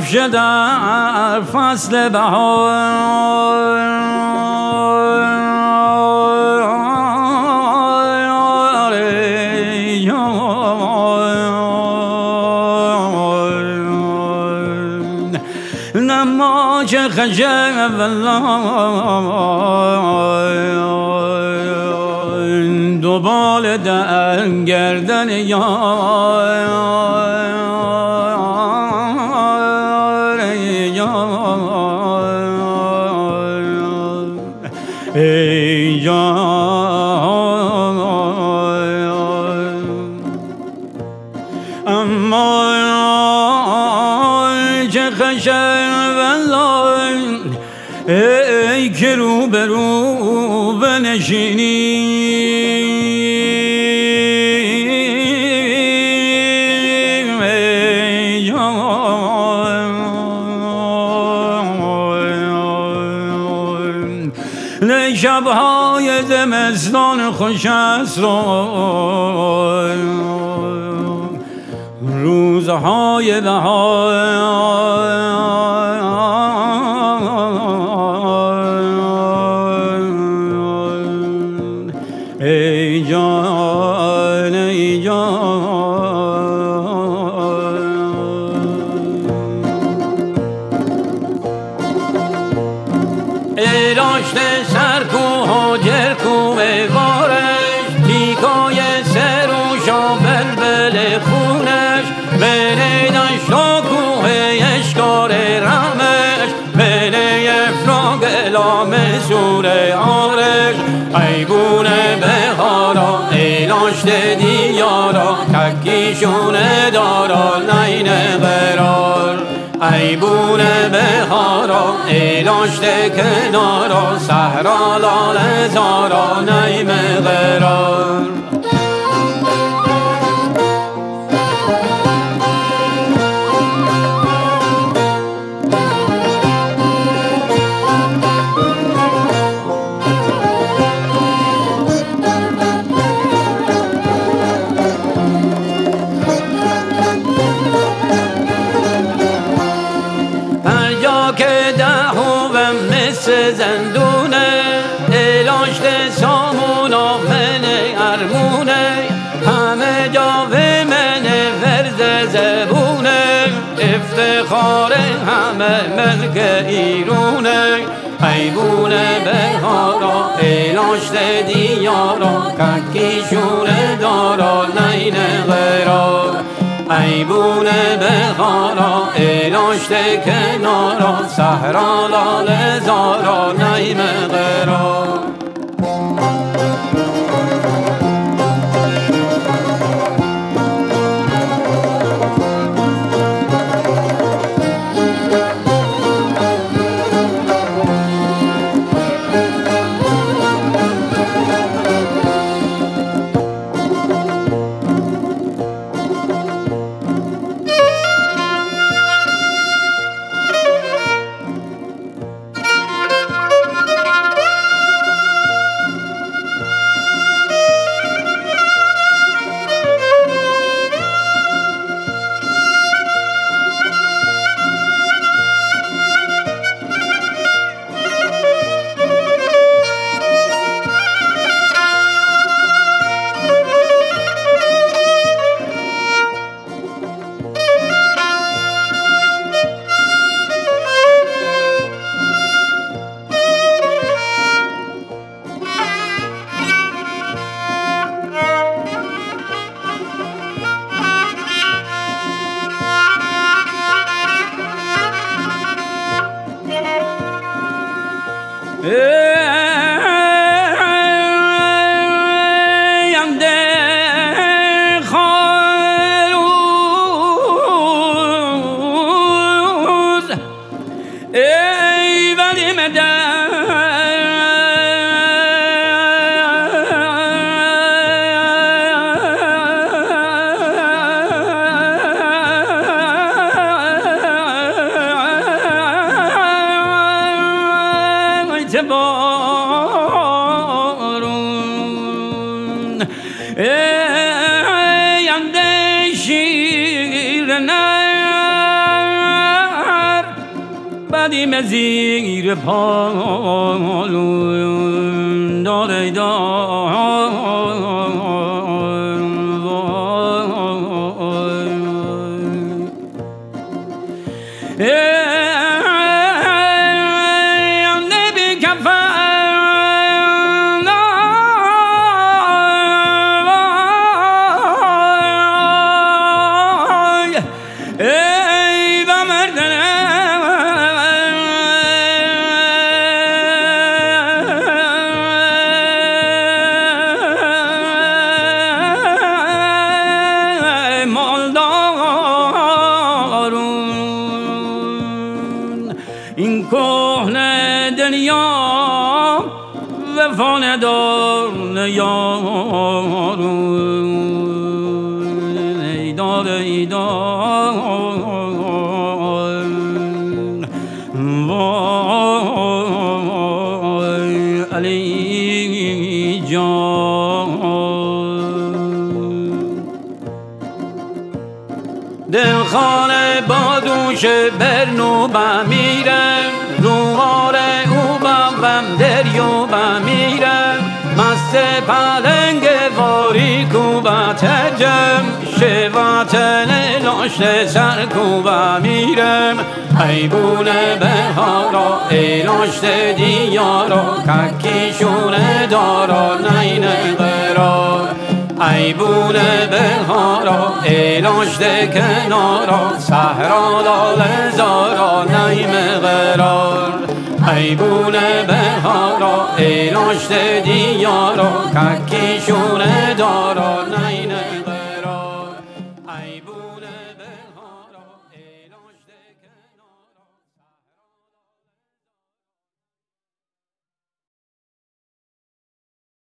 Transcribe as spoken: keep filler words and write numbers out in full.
همیشه در فصل بهار نما چه خجل دو بال در گردن یار ای جان اما چه خجل ای که رو به رو بنشینی ای جان شب‌های زمستان خوش است روزهای بهار ای جان ای جان ای راشت سرکوه و جرکوه وارش تیکای سر و شامل بل خونش بله دشت و کوه اشکار رمش بله افراگ لام سور آرش ای بونه بهارا ای لاشت دیارا تکیشونه دارا لین قرار ای بونه بهارا ای لاشت کنارا صحرا لاله زارا نیم قرار زندونه الاشت سامونا من ارمونه همه جاوه من ورز زبونه افتخار همه ملک ایرونه ایبونه بهارا الاشت دیارا ککیشونه دارا لین غرار ایبونه بهارا الاشت کنارا صحرا لاله زارا نیم قرار بارون ای اندشیر نه زدیم زیر پالون داره دار نبی کفن ای و مردن این کهنه دنیا وفا ندارن یارون ای دار ای دار وای علی جان دلخانه با دوش برنو بمیرم روحال او بم دریو بمیرم مست پلنگ واری کوبت جم شواتن لاشت سر کوبه میرم ایبونه بهارا ای لاشت دیارا ککیشونه دارا نینه قرار ایبونه بهارا ای لاشت کنارا صحرا لال زارا نیم قرار ایبونه بهارا ای لاشت دیارا ککیشونه دارا نیم